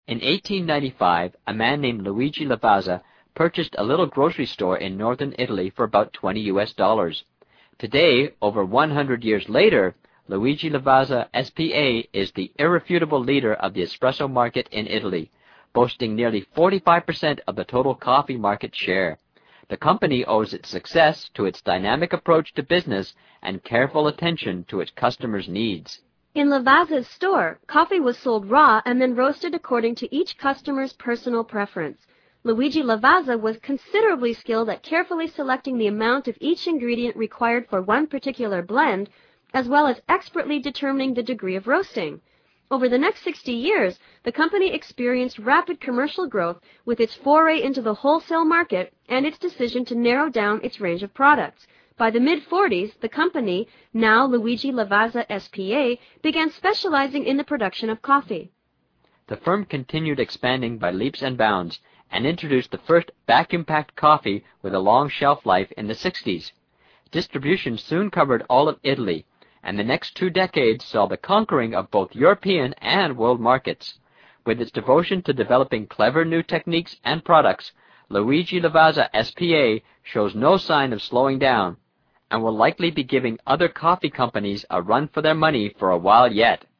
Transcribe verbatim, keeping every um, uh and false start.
In eighteen ninety-five, a man named Luigi Lavazza purchased a little grocery store in northern Italy for about twenty U S dollars. Today, over one hundred years later, Luigi Lavazza S P A is the irrefutable leader of the espresso market in Italy, boasting nearly forty-five percent of the total coffee market share. The company owes its success to its dynamic approach to business and careful attention to its customers' needs. In Lavazza's store, coffee was sold raw and then roasted according to each customer's personal preference. Luigi Lavazza was considerably skilled at carefully selecting the amount of each ingredient required for one particular blend, as well as expertly determining the degree of roasting. Over the next sixty years, the company experienced rapid commercial growth with its foray into the wholesale market and its decision to narrow down its range of products. By the mid forties, the company, now Luigi Lavazza S P A, began specializing in the production of coffee. The firm continued expanding by leaps and bounds and introduced the first vacuum-packed coffee with a long shelf life in the sixties. Distribution soon covered all of Italy, and the next two decades saw the conquering of both European and world markets. With its devotion to developing clever new techniques and products, Luigi Lavazza S P A shows no sign of slowing down, and will likely be giving other coffee companies a run for their money for a while yet.